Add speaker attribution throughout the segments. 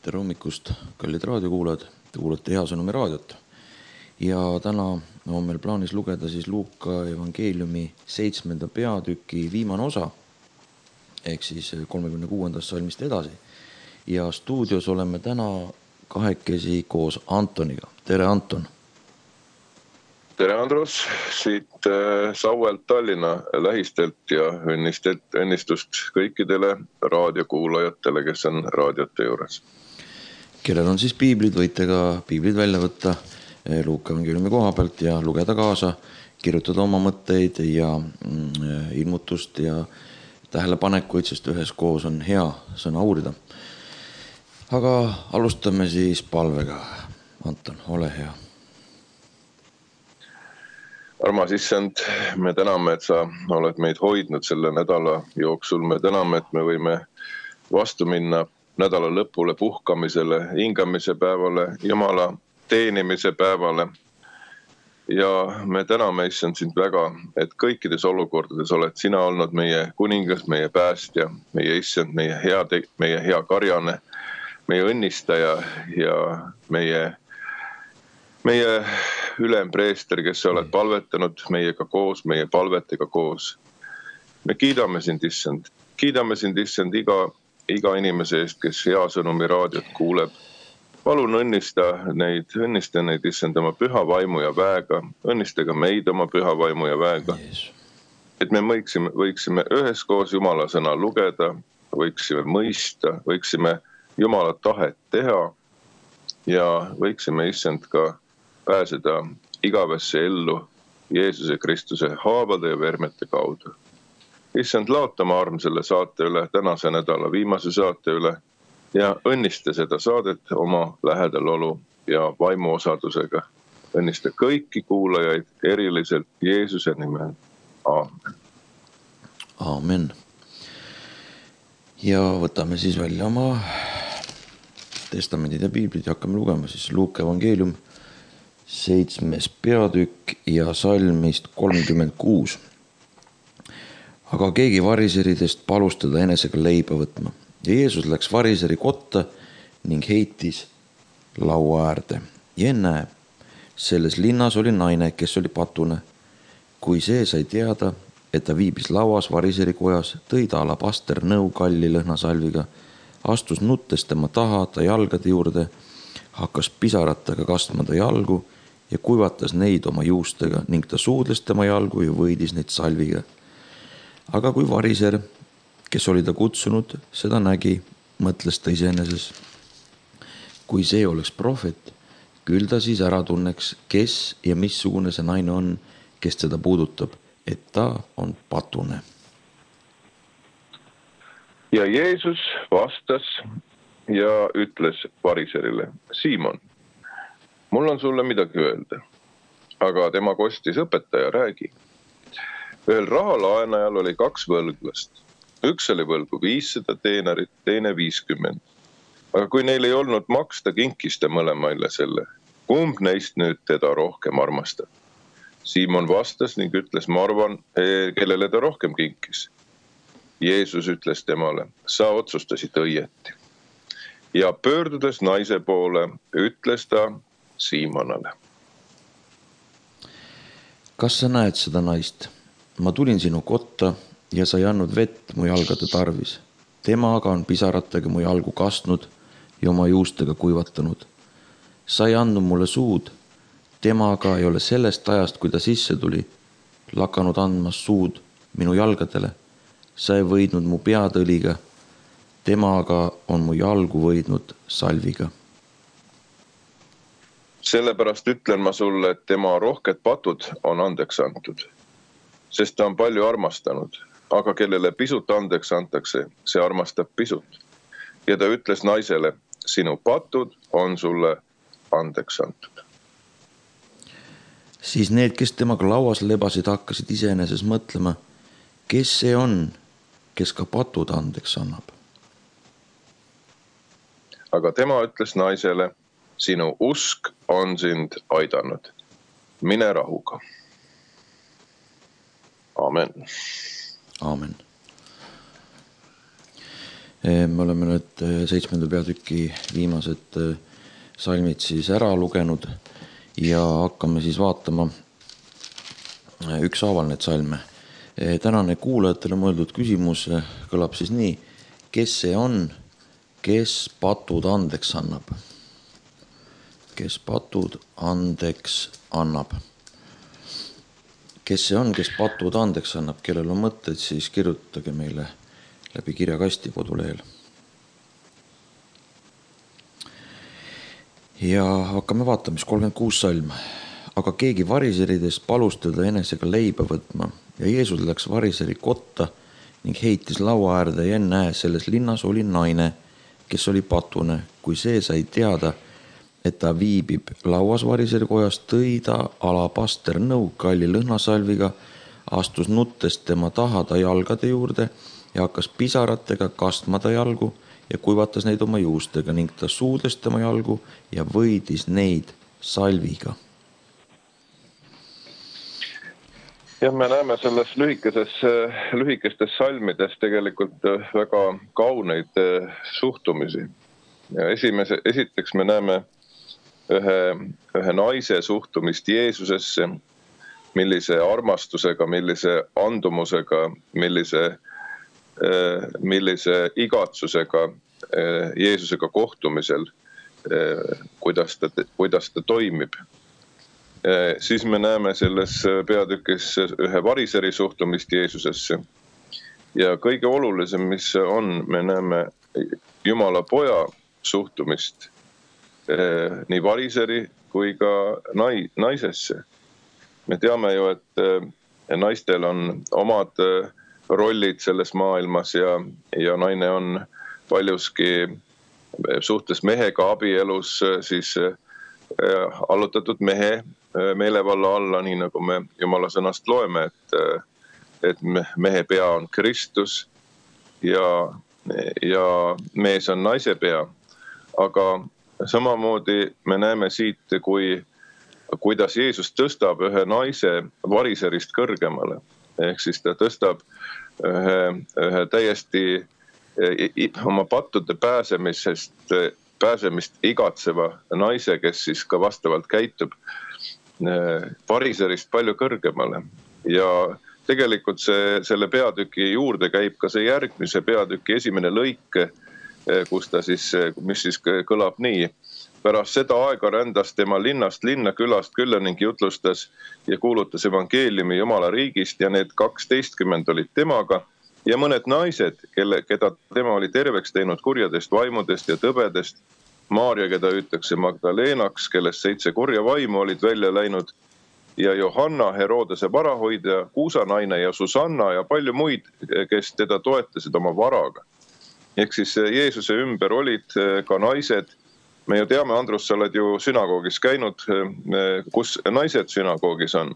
Speaker 1: Tere hommikust, kallid raadiokuulajad, te kuulate Hea Sõnumi raadiot. Ja täna on meil plaanis lugeda siis Luuka evangeeliumi 7. peatüki viimane osa, ehk siis 36. salmist edasi. Ja stuudios oleme täna kahekesi koos Antoniga. Tere, Anton!
Speaker 2: Tere, Andrus, siit Sauelt Tallinna lähistelt ja õnnistust kõikidele raadiokuulajatele, kes on raadiote juures.
Speaker 1: Kellel on siis piiblid, võite ka piiblid välja võtta Luuka evangeeliumi koha pealt ja lugeda kaasa, kirjutada oma mõtteid ja ilmutust ja tähelepanekuid, sest üheskoos on hea sõna uurida. Aga alustame siis palvega. Anton, ole hea.
Speaker 2: Armas issand, me täname, et sa oled meid hoidnud selle nädala jooksul. Me täname, et me võime vastu minna nädala lõpule, puhkamisele, hingamise päevale, Jumala teenimise päevale. Ja me täname, issand, sind väga, et kõikides olukordades oled sina olnud meie kuningas, meie päästja, meie issand, meie hea karjane, meie õnnistaja ja meie ülempreester, kes sa oled palvetanud meiega koos, meie palvetega koos. Me kiidame sind, issand, iga inimese eest, kes Hea Sõnumi raadiot kuuleb. Palun õnnista neid, issand, oma püha vaimu ja väega. Õnnista ka meid oma püha vaimu ja väega. Et me võiksime üheskoos Jumala sõna lugeda, võiksime mõista, võiksime Jumala tahet teha ja võiksime, issand, ka pääseda igavesse ellu Jeesuse Kristuse haavade ja vermete kaudu. Issand, laota oma arm selle saate üle, tänase nädala viimase saate üle ja õnnista seda saadet oma lähedalolu ja vaimuosadusega. Õnnista kõiki kuulajaid eriliselt Jeesuse nimel. Aamen.
Speaker 1: Aamen. Ja võtame siis välja oma testamendid ja piiblid ja hakkame lugema siis Luuka evangeelium 7. peatükk ja salmist 36. Aga keegi variseridest palus teda enesega leiba võtma. Ja Jeesus läks variseri kotta ning heitis laua äärde. Ja ennäe, selles linnas oli naine, kes oli patune. Kui see sai teada, et ta viibis lauas variseri kojas, tõi ta alabaster nõu kalli lõhnasalviga, astus nuttes tema taha ta jalgade juurde, hakkas pisaratega kastma ta jalgu ja kuivatas neid oma juustega ning ta suudles tema jalgu ja võidis neid salviga. Aga kui variser, kes oli ta kutsunud, seda nägi, mõtles ta iseeneses. Kui see oleks prohvet, küll ta siis ära tunneks, kes ja missugune see naine on, kes teda puudutab, et ta on patune.
Speaker 2: Ja Jeesus vastas ja ütles variserile, Siimon, mul on sulle midagi öelda, aga tema kostis, õpetaja, räägi. Ühel rahalaenajal oli 2 võlglast. Üks oli võlgu 500 teenorit, teine 50. Aga kui neil ei olnud maksta, kinkis ta mõlemaile selle. Kumb neist nüüd teda rohkem armastab? Siimon vastas ning ütles, ma arvan, kellele ta rohkem kinkis. Jeesus ütles temale, sa otsustasid õieti. Ja pöördudes naise poole, ütles ta Siimonale.
Speaker 1: Kas sa näed seda naist? Ma tulin sinu kotta ja sa ei andnud vett mu jalgade tarvis. Tema aga on pisaratega mu jalgu kastnud ja oma juustega kuivatanud. Sa ei andnud mulle suud. Tema aga ei ole sellest ajast, kui ta sisse tuli, lakanud andmas suud minu jalgadele. Sa ei võidnud mu pead õliga. Tema aga on mu jalgu võidnud salviga.
Speaker 2: Sellepärast ütlen ma sulle, et tema rohked patud on andeks antud, sest ta on palju armastanud, aga kellele pisut andeks antakse, see armastab pisut. Ja ta ütles naisele, sinu patud on sulle andeks antud.
Speaker 1: Siis need, kes temaga lauas lebasid, hakkasid iseeneses mõtlema, kes see on, kes ka patud andeks annab.
Speaker 2: Aga tema ütles naisele, sinu usk on sind aidanud. Mine rahuga. Amen.
Speaker 1: Amen. Me oleme nüüd 7. peatüki viimased salmid siis ära lugenud ja hakkame siis vaatama ükshaaval need salme. Tänane kuulajatele mõeldud küsimus kõlab siis nii: kes see on, kes patud andeks annab? Kes patud andeks annab? Kes see on, kes patud andeks annab? Kellel on mõtted, siis kirjutage meile läbi kirjakasti kodulehel. Ja hakkame vaatama, mis 36 salm. Aga keegi variseridest palus teda enesega leiba võtma ja Jeesus läks variseri kotta ning heitis laua äärde ja ennäe, selles linnas oli naine, kes oli patune. Kui see sai teada, et ta viibib lauas variseri kojas, tõi ta alabaster nõu kalli lõhnasalviga, astus nuttes tema taha ta jalgade juurde ja hakkas pisaratega kastma ta jalgu ja kuivatas neid oma juustega ning ta suudes tema jalgu ja võidis neid salviga.
Speaker 2: Ja me näeme selles lühikestes salmides tegelikult väga kauneid suhtumisi. Ja esiteks me näeme ühe naise suhtumist Jeesusesse, millise armastusega, millise andumusega, millise igatsusega Jeesusega kohtumisel, kuidas ta toimib. Siis me näeme selles peatükis ühe variseri suhtumist Jeesusesse. Ja kõige olulisem, mis on, me näeme Jumala poja suhtumist nii variseri kui ka naisesse. Me teame ju, et naistel on omad rollid selles maailmas ja naine on paljuski suhtes mehega abielus siis allutatud mehe meelevalla alla, nii nagu me Jumala sõnast loeme, et mehe pea on Kristus ja mees on naise pea. Aga samamoodi me näeme siit, kuidas Jeesus tõstab ühe naise variserist kõrgemale. Ehk siis ta tõstab ühe täiesti oma pattude pääsemist igatseva naise, kes siis ka vastavalt käitub variserist palju kõrgemale. Ja tegelikult selle peatüki juurde käib ka see järgmise peatüki esimene lõik, mis siis kõlab nii. Pärast seda aega rändas tema linnast linna, külast külla ning jutlustas ja kuulutas evangeeliumi Jumala riigist ja need 12 olid temaga ja mõned naised, keda tema oli terveks teinud kurjadest vaimudest ja tõbedest, Maarja, keda hüütakse Magdalenaks, kellest 7 kurja vaimu olid välja läinud ja Johanna, Herodese varahoidja, Kuusanaine ja Susanna ja palju muid, kes teda toetasid oma varaga. Ehk siis Jeesuse ümber olid ka naised. Me ju teame, Andrus, sa oled ju sünagoogis käinud, kus naised sünagoogis on?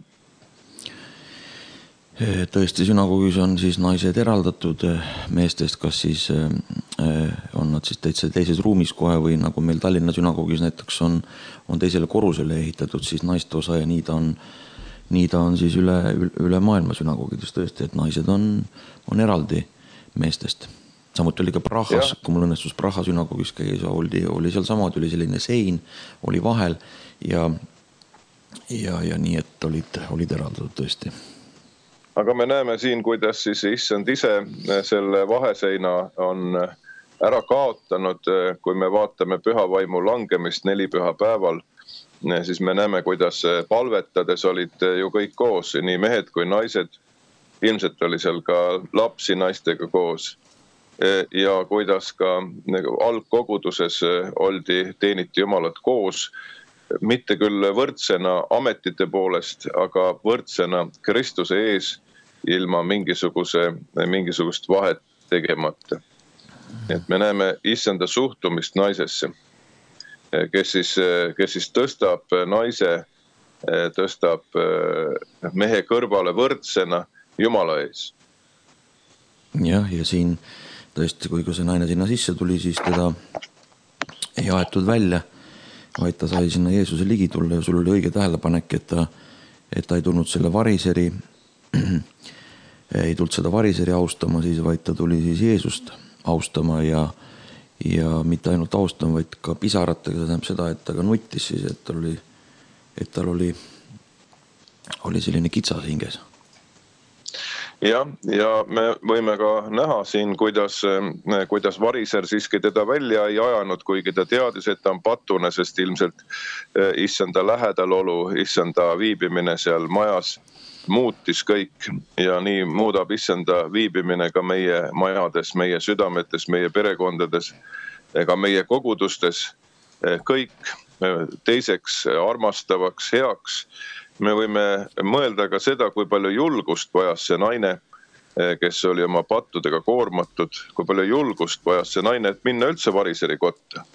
Speaker 1: Tõesti, sünagoogis on siis naised eraldatud meestest, kas siis on nad siis teises ruumis kohe või nagu meil Tallinna sünagoogis näiteks on teisele korrusele ehitatud siis naiste osa ja nii ta on siis üle maailma sünagoogides tõesti, et naised on eraldi meestest. Samuti oli ka Prahas, kui mul õnnestus Praha sünagoogis käis, oli seal samamoodi, oli selline sein, oli vahel ja nii, et olid eraldatud tõesti.
Speaker 2: Aga me näeme siin, kuidas siis issand ise selle vaheseina on ära kaotanud, kui me vaatame pühavaimu langemist 4 pühapäeval, siis me näeme, kuidas palvetades olid ju kõik koos, nii mehed kui naised, ilmselt oli seal ka lapsi naistega koos. Ja kuidas ka algkoguduses teeniti Jumalat koos, mitte küll võrdsena ametite poolest, aga võrdsena Kristuse ees ilma mingisugust vahet tegemata. Et me näeme issanda suhtumist naisesse, kes siis tõstab naise, tõstab mehe kõrvale võrdsena Jumala ees.
Speaker 1: Ja siin tõesti, kui see naine sinna sisse tuli, siis teda ei aetud välja, vaid ta sai sinna Jeesuse ligi tulla ja sul oli õige tähelepanek, et ta ei tulnud selle variseri austama siis, vaid ta tuli siis Jeesust austama ja mitte ainult austama, vaid ka pisaratega, see tähendab seda, et ta ka nuttis siis, et tal oli selline kitsas hinges.
Speaker 2: Ja me võime ka näha siin, kuidas variser siiski teda välja ei ajanud, kuigi ta teadis, et ta on patune, sest ilmselt issanda lähedalolu, issanda viibimine seal majas muutis kõik ja nii muudab issanda viibimine ka meie majades, meie südametes, meie perekondades, ka meie kogudustes kõik teiseks armastavaks, heaks. Me võime mõelda ka seda, kui palju julgust vajas see naine, kes oli oma pattudega koormatud, kui palju julgust vajas see naine, et minna üldse variseri kotta.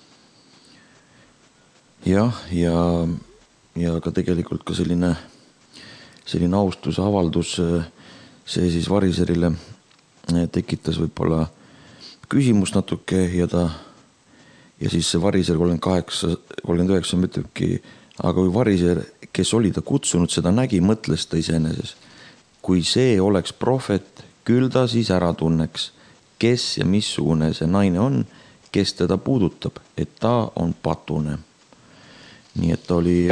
Speaker 1: Jah, ja ka tegelikult ka selline austuse avaldus, see siis variserile tekitas võib-olla küsimus natuke ja siis see variser 39 ütlebki, aga kui variser, kes oli ta kutsunud, seda nägi, mõtles ta iseeneses. Kui see oleks prohvet, küll ta siis ära tunneks, kes ja missugune see naine on, kes teda puudutab, et ta on patune. Nii et ta oli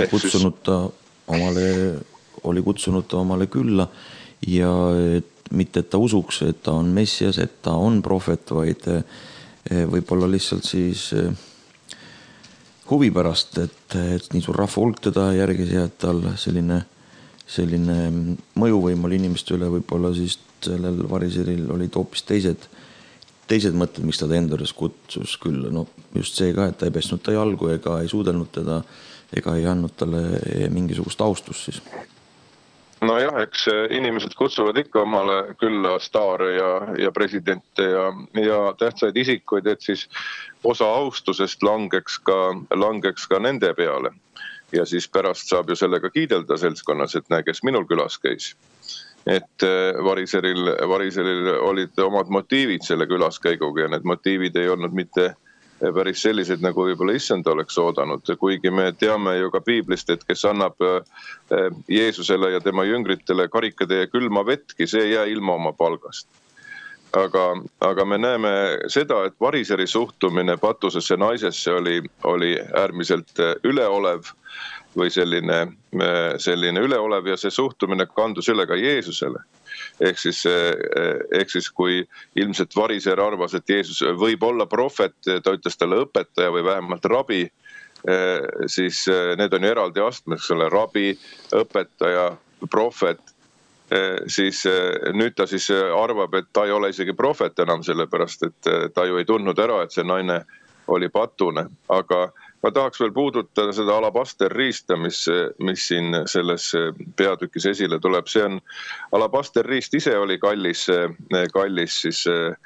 Speaker 1: kutsunud ta omale külla ja mitte, et ta usuks, et ta on messias, et ta on prohvet, vaid võib-olla lihtsalt siis huvi pärast, et nii suur rahva hulk teda järgis ja et tal selline mõjuvõim oli inimeste üle, võib-olla siis sellel variseril olid hoopis teised mõtted, miks ta enda juures kutsus küll. No just see ka, et ta ei pesnud ta jalgu ega ei suudelnud teda ega ei andnud talle mingisugust austust siis.
Speaker 2: No jah, eks inimesed kutsuvad ikka omale külla staare ja presidente ja tähtsaid isikuid, et siis osa austusest langeks ka nende peale. Ja siis pärast saab ju sellega kiidelda seltskonnas, et näe, kes minul külas käis. Et variseril olid omad motiivid selle külaskäiguga ja need motiivid ei olnud mitte päris sellised, nagu võib-olla issand oleks oodanud, kuigi me teame ju ka piiblist, et kes annab Jeesusele ja tema jüngritele karikatäie külma vetki, see ei jää ilma oma palgast. Aga me näeme seda, et variseri suhtumine patusesse naisesse oli äärmiselt üleolev või selline üleolev ja see suhtumine kandus üle ka Jeesusele. Ehk siis kui ilmselt variser arvas, et Jeesus võib olla prohvet, ta ütles talle õpetaja või vähemalt rabi, siis need on ju eraldi astmes, rabi, õpetaja, prohvet, siis nüüd ta siis arvab, et ta ei ole isegi prohvet enam, sellepärast et ta ju ei tundnud ära, et see naine oli patune, aga ma tahaks veel puudutada seda alabasterriista, mis siin selles peatükis esile tuleb. See on, alabasterriist ise oli kallis siis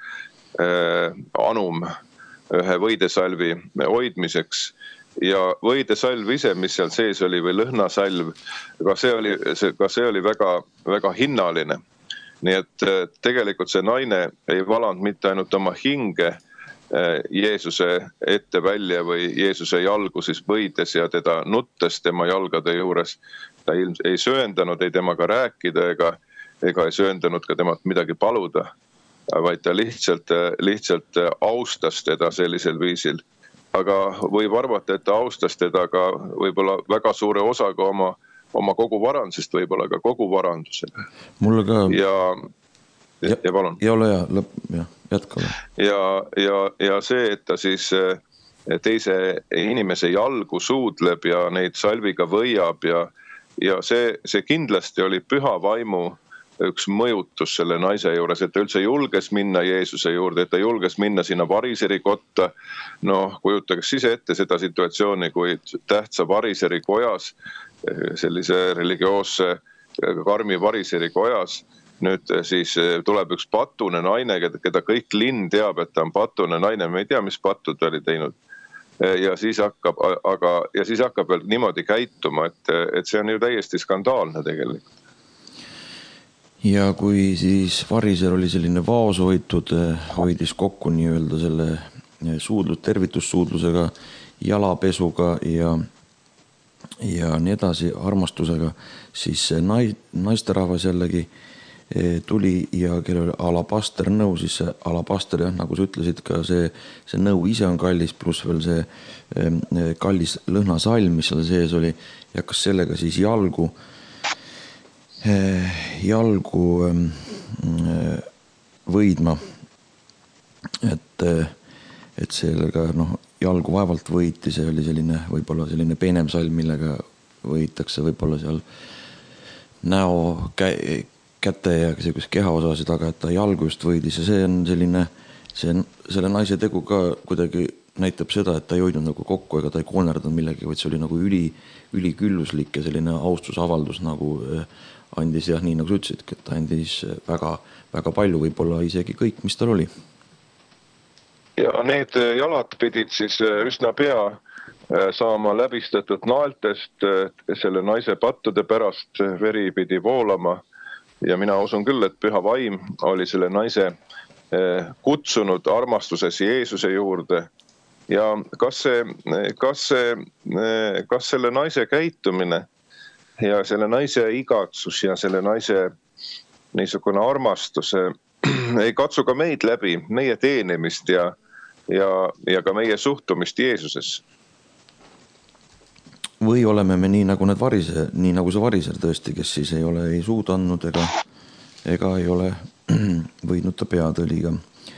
Speaker 2: anum ühe võidesalvi hoidmiseks ja võidesalv ise, mis seal sees oli või lõhnasalv, ka see oli väga, väga hinnaline. Nii et tegelikult see naine ei valanud mitte ainult oma hinge Jeesuse ette välja või Jeesuse jalgu siis võides ja teda nuttes tema jalgade juures. Ta ei sööndanud ei temaga rääkida ega ei sööndanud ka temalt midagi paluda, vaid ta lihtsalt austas teda sellisel viisil. Aga võib arvata, et ta austas teda ka võib-olla väga suure osaga oma kogu varandusest, võib-olla ka kogu varandusele.
Speaker 1: Mulle ka...
Speaker 2: Ja palun.
Speaker 1: Ja ole hea, jätkame.
Speaker 2: Ja see, et ta siis teise inimese jalgu suudleb ja neid salviga võiab ja see kindlasti oli püha vaimu üks mõjutus selle naise juures, et ta üldse julges minna Jeesuse juurde, et ta julges minna sinna variseri kotta. Kujutage siis ette seda situatsiooni, kui tähtsa variseri kojas, sellise religioosse karmi variseri kojas, nüüd siis tuleb üks patune naine, keda kõik linn teab, et ta on patune naine, me ei tea, mis pattu ta oli teinud. Ja siis hakkab veel niimoodi käituma, et see on ju täiesti skandaalne tegelikult.
Speaker 1: Ja kui siis variser oli selline vaoshoitud, hoidis kokku nii-öelda selle tervitussuudlusega, jalapesuga ja nii edasi armastusega, siis naisterahvas jällegi tuli ja kellel alabaster nõu, siis see alabaster, jah, nagu sa ütlesid, ka see nõu ise on kallis, pluss veel see kallis lõhnasalm, mis seal sees oli, ja hakkas sellega siis jalgu võidma. Et sellega jalgu vaevalt võiti, see oli selline võib-olla selline peenem salm, millega võitakse võib-olla seal näo, käte ja kehaosasid, aga et ta jalgu just võidis ja see on selline, selle naise tegu ka kuidagi näitab seda, et ta ei hoidnud nagu kokku ega ta ei koonerdanud millegi, vaid see oli nagu ülikülluslik ja selline austusavaldus nagu andis, jah, nii nagu sa ütlesidki, et ta andis väga, väga palju, võib-olla isegi kõik, mis tal oli.
Speaker 2: Ja need jalad pidid siis üsna pea saama läbistatud naeltest selle naise pattude pärast, veri pidi voolama ja mina usun küll, et püha vaim oli selle naise kutsunud armastuses Jeesuse juurde ja kas selle naise käitumine ja selle naise igatsus ja selle naise niisugune armastus ei katsu ka meid läbi, meie teenimist ja ka meie suhtumist Jeesuses.
Speaker 1: Või oleme me nii nagu see variser tõesti, kes siis ei ole ei suud andnud ega ei ole võidnud ta peatõliga.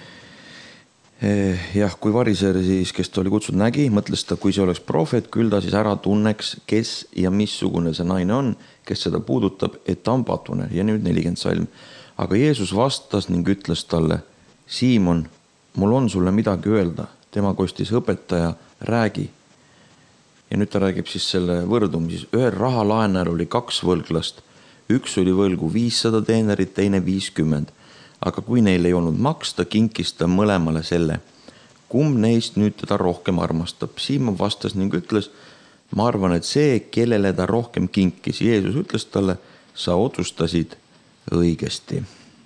Speaker 1: Jah, kui variser siis, kes ta oli kutsunud, nägi, mõtles ta, kui see oleks prohvet, küll ta siis ära tunneks, kes ja missugune see naine on, kes seda puudutab, et ta on patune. Ja nüüd 40 salm. Aga Jeesus vastas ning ütles talle, Siimon, mul on sulle midagi öelda. Tema kostis, õpetaja, räägi. Ja nüüd ta räägib siis selle võrdumises. Ühel rahalaenajal oli 2 võlglast. Üks oli võlgu 500 teenerit, teine 50. Aga kui neil ei olnud maksta, kinkis ta mõlemale selle. Kumb neist nüüd teda rohkem armastab? Siimon vastas ning ütles, ma arvan, et see, kellele ta rohkem kinkis. Jeesus ütles talle, sa otsustasid õigesti.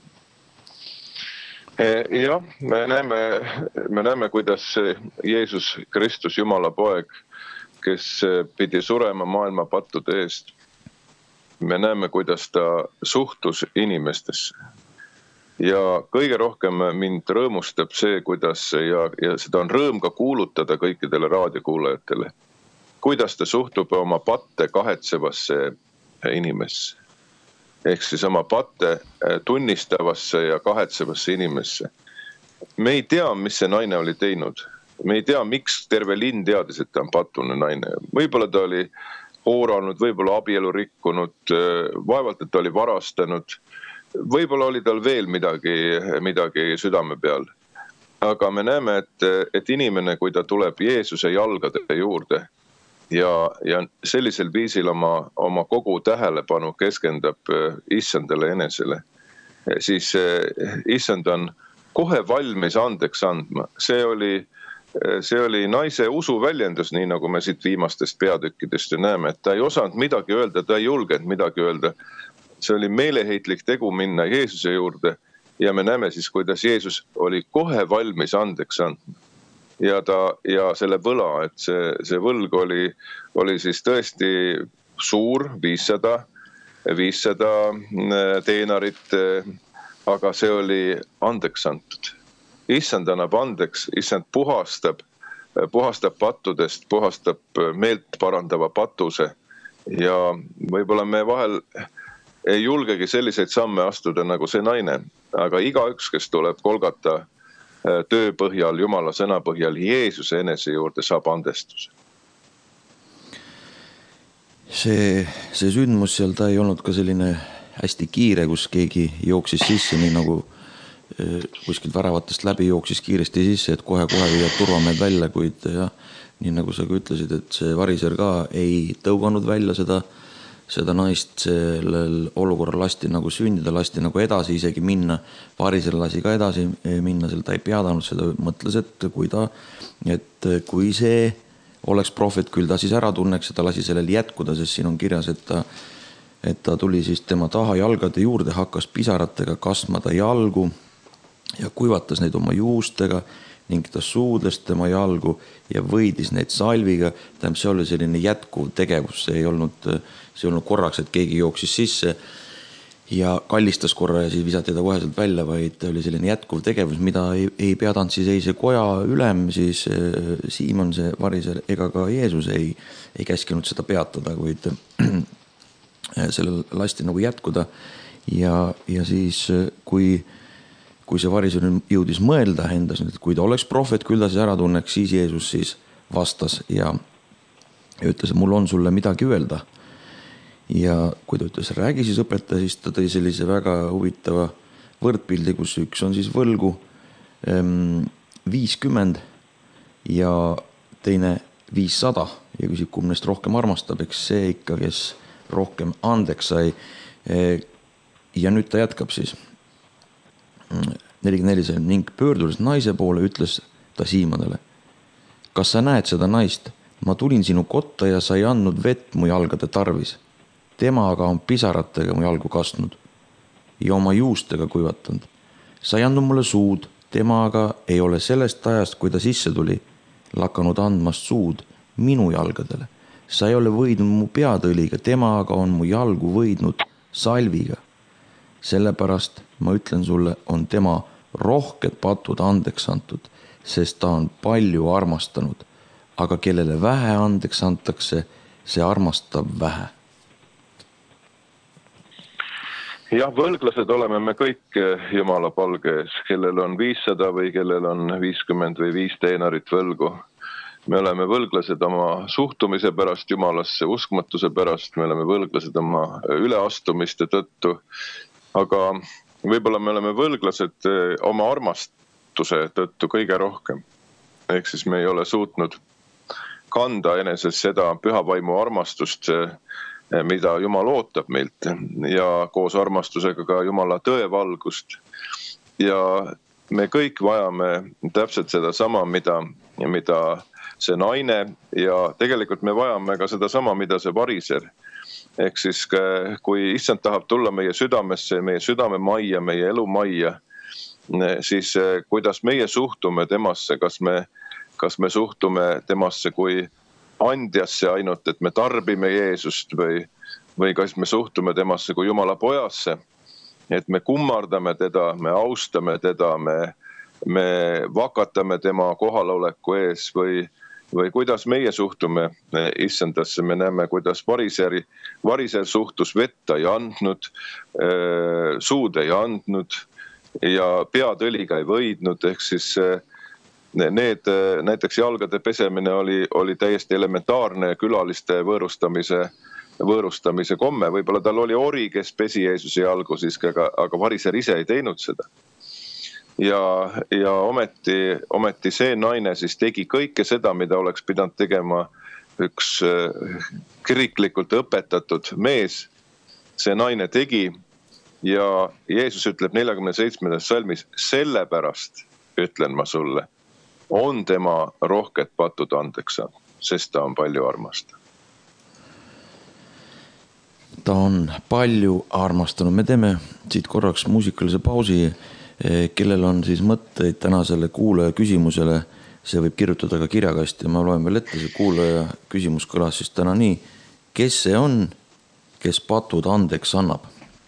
Speaker 2: Jah, me näeme, kuidas Jeesus Kristus, Jumala poeg, kes pidi surema maailma pattude eest. Me näeme, kuidas ta suhtus inimestesse. Ja kõige rohkem mind rõõmustab see, kuidas ja seda on rõõm ka kuulutada kõikidele raadiokuulajatele, kuidas ta suhtub oma patte kahetsevasse inimesse. Ehk siis oma patte tunnistavasse ja kahetsevasse inimesse. Me ei tea, mis see naine oli teinud. Me ei tea, miks terve linn teadis, et ta on patune naine. Võib-olla ta oli hooranud, võib-olla abielu rikkunud, vaevalt, et ta oli varastanud. Võib-olla oli tal veel midagi südame peal. Aga me näeme, et inimene, kui ta tuleb Jeesuse jalgade juurde ja sellisel viisil oma kogu tähelepanu keskendab issandale enesele, siis issand on kohe valmis andeks andma. See oli naise usu väljendus, nii nagu me siit viimastest peatükkidest näeme, et ta ei osanud midagi öelda, ta ei julgenud midagi öelda. See oli meeleheitlik tegu minna Jeesuse juurde ja me näeme siis, kuidas Jeesus oli kohe valmis andeks andma. Ja selle võla, et see võlg oli siis tõesti suur, 500 teenarit, aga see oli andeks antud. Issand annab andeks, issand puhastab pattudest, puhastab meelt parandava patuse ja võib-olla me vahel ei julgegi selliseid samme astuda nagu see naine, aga igaüks, kes tuleb Golgata töö põhjal, Jumala sõna põhjal, Jeesuse enese juurde saab andestuse.
Speaker 1: See sündmus seal, ta ei olnud ka selline hästi kiire, kus keegi jooksis sisse, nii nagu kuskilt väravatest läbi jooksis kiiresti sisse, et kohe viivad turvamehed välja, kuid ja, nii nagu sa ka ütlesid, et see variser ka ei tõuganud välja seda naist, sellel olukorral lasti nagu sündida, lasti nagu edasi isegi minna, variser lasi ka edasi minna, ta ei peadanud seda, mõtles, et kui see oleks prohvet, küll ta siis ära tunneks ja ta lasi sellel jätkuda, sest siin on kirjas, et ta tuli siis tema taha jalgade juurde, hakkas pisaratega kasma ta jalgu ja kuivatas neid oma juustega ning ta suudles tema jalgu ja võidis neid salviga. See oli selline jätkuv tegevus, see ei olnud korraks, et keegi jooksis sisse ja kallistas korra ja siis visati ta koheselt välja, vaid oli selline jätkuv tegevus, mida ei peadanud siis ei see koja ülem, siis Siimon, see variser, ega ka Jeesus ei käskinud seda peatada, kuid sellel lasti nagu jätkuda ja siis kui see variser jõudis mõelda endas, et kui ta oleks prohvet, küll ta siis ära tunneks, siis Jeesus siis vastas ja ütles, et mul on sulle midagi öelda. Ja kui ta ütles, räägi siis õpetaja, siis ta tõi sellise väga huvitava võrdpildi, kus üks on siis võlgu 50 ja teine 500 ja küsib, kumb neist rohkem armastab, eks see ikka, kes rohkem andeks sai. Ja nüüd ta jätkab siis 44 ning pöördudes naise poole ütles ta Siimonile, kas sa näed seda naist? Ma tulin sinu kotta ja sa ei andnud vett mu jalgade tarvis. Tema aga on pisaratega mu jalgu kastnud ja oma juustega kuivatanud. Sa ei andnud mulle suud, tema aga ei ole sellest ajast, kui ta sisse tuli, lakanud andmast suud minu jalgadele. Sa ei ole võidnud mu pead õliga, tema aga on mu jalgu võidnud salviga. Sellepärast ma ütlen sulle, on tema rohked patud andeks antud, sest ta on palju armastanud, aga kellele vähe andeks antakse, see armastab vähe.
Speaker 2: Jah, võlglased oleme me kõik Jumala palge ees, kellel on 500 või kellel on 50 või 5 teenarit võlgu. Me oleme võlglased oma suhtumise pärast Jumalasse, uskmatuse pärast, me oleme võlglased oma üleastumiste tõttu, aga võib-olla me oleme võlglased oma armastuse tõttu kõige rohkem. Ehk siis me ei ole suutnud kanda eneses seda püha vaimu armastust, mida Jumal ootab meilt ja koos armastusega ka Jumala tõevalgust. Ja me kõik vajame täpselt seda sama, mida see naine ja tegelikult me vajame ka seda sama, mida see variser. Ehk siis kui issand tahab tulla meie südamesse, meie südame majja, meie elu majja, siis kuidas meie suhtume temasse, kas me suhtume temasse kui andjasse ainult, et me tarbime Jeesust või kas me suhtume temasse kui Jumala pojasse, et me kummardame teda, me austame teda, me vakatame tema kohaloleku ees või kuidas meie suhtume issandasse, me näeme, kuidas variser suhtus vetta ei andnud, suud ei andnud ja pead õliga ei võidnud, ehk siis näiteks jalgade pesemine oli täiesti elementaarne külaliste võõrustamise komme. Võib-olla tal oli ori, kes pesi Jeesuse jalgu siiski, aga variser ise ei teinud seda. Ja ometi see naine siis tegi kõike seda, mida oleks pidanud tegema üks kiriklikult õpetatud mees. See naine tegi ja Jeesus ütleb 47. salmis, sellepärast ütlen ma sulle, on tema rohked patud andeks saanud, sest ta on palju armastanud.
Speaker 1: Ta on palju armastanud. Me teeme siit korraks muusikalise pausi. Kellel on siis mõtteid tänasele kuulaja küsimusele, see võib kirjutada ka kirjakasti. Ma loen veel ette, see kuulaja küsimus kõlas siis täna nii. Kes see on, kes patud andeks annab?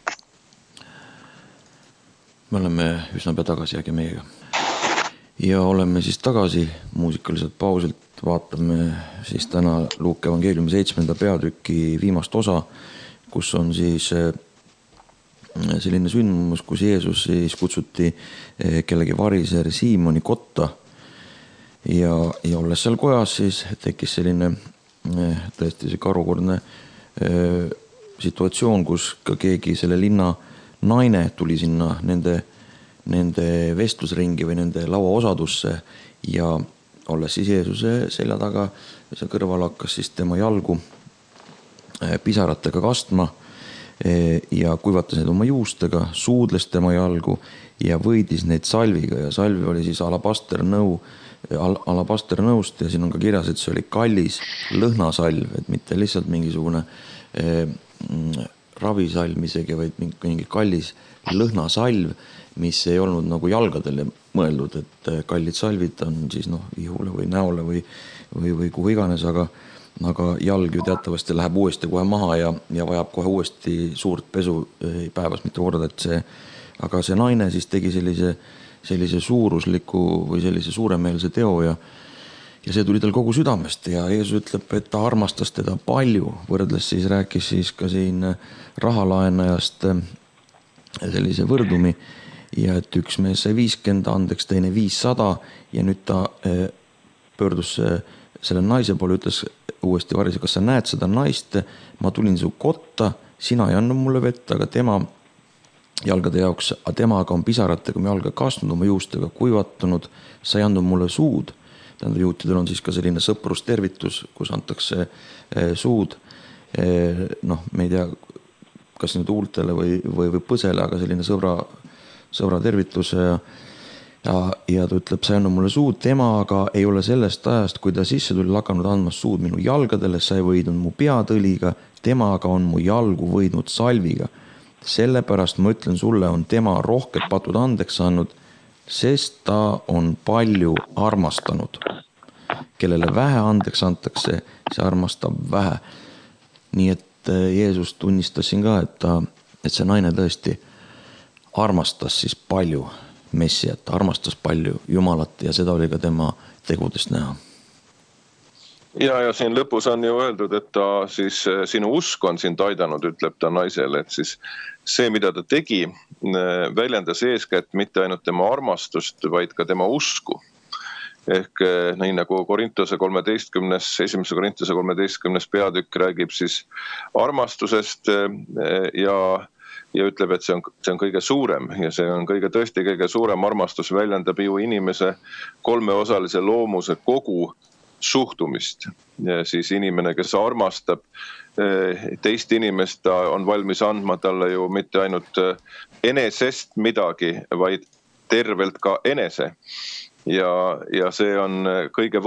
Speaker 1: Me oleme üsna pea tagasi, jääge meiega. Ja oleme siis tagasi muusikaliselt pausilt. Vaatame siis täna Luuke evangeeliumi 7. peatüki viimast osa, kus on siis selline sündmus, kus Jeesus siis kutsuti kellegi variser Siimoni kotta ja olles seal kojas siis tekkis selline tõesti see karukordne situatsioon, kus ka keegi selle linna naine tuli sinna nende vestlusringi või nende lauaosadusse ja olles siis Jeesuse selja taga see kõrval hakkas siis tema jalgu pisaratega kastma ja kuivatas neid oma juustega, suudles tema jalgu ja võidis neid salviga ja salvi oli siis alabasternõust ja siin on ka kirjas, et see oli kallis lõhnasalv, et mitte lihtsalt mingisugune ravisalv isegi, vaid mingi kallis lõhnasalv, mis ei olnud nagu jalgadele mõeldud, et kallid salvid on siis ihule või näole või kuhu iganes, aga jalg ju teatavasti läheb uuesti kohe maha ja vajab kohe uuesti suurt pesu päevas mitu korda, aga see naine siis tegi sellise suurusliku või sellise suuremeelse teo ja see tuli tal kogu südamest ja Jeesus ütleb, et ta armastas teda palju, võrdles siis, rääkis siis ka siin rahalaenajast sellise võrdumi ja et üks mees sai 50 andeks, teine 500 ja nüüd ta pöördus selle naise poole, ütles uuesti varise, kas sa näed seda naist, ma tulin su kotta, sina ei andnud mulle vett, aga tema jalgade jaoks, temaga on pisaratega mu jalga kasnud, oma juustega kuivatunud, sa ei andnud mulle suud. Tähendab, juutidel on siis ka selline sõprustervitus, kus antakse suud, me ei tea, kas nüüd huultele või põsele, aga selline sõbra tervitus ja ta ütleb, sa ei andnud mulle suud, tema aga ei ole sellest ajast, kui ta sisse tuli, lakanud andmas suud minu jalgadele, sa ei võidnud mu pead õliga, tema aga on mu jalgu võidnud salviga. Sellepärast ma ütlen sulle, on tema rohked patud andeks saanud, sest ta on palju armastanud. Kellele vähe andeks antakse, see armastab vähe. Nii et Jeesus tunnistas siin ka, et see naine tõesti armastas siis palju Messiat, armastas palju Jumalat ja seda oli ka tema tegudest näha.
Speaker 2: Ja siin lõpus on ju öeldud, et ta siis sinu usk on sind aidanud, ütleb ta naisele, et siis see, mida ta tegi, väljendas eeskätt mitte ainult tema armastust, vaid ka tema usku. Ehk nii nagu Korintuse 13. peatükk räägib siis armastusest ja ütleb, et see on kõige suurem ja see on tõesti kõige suurem armastus, väljendab ju inimese kolmeosalise loomuse kogu suhtumist. Ja siis inimene, kes armastab teist inimest, ta on valmis andma talle ju mitte ainult enesest midagi, vaid tervelt ka enese. Ja see on kõige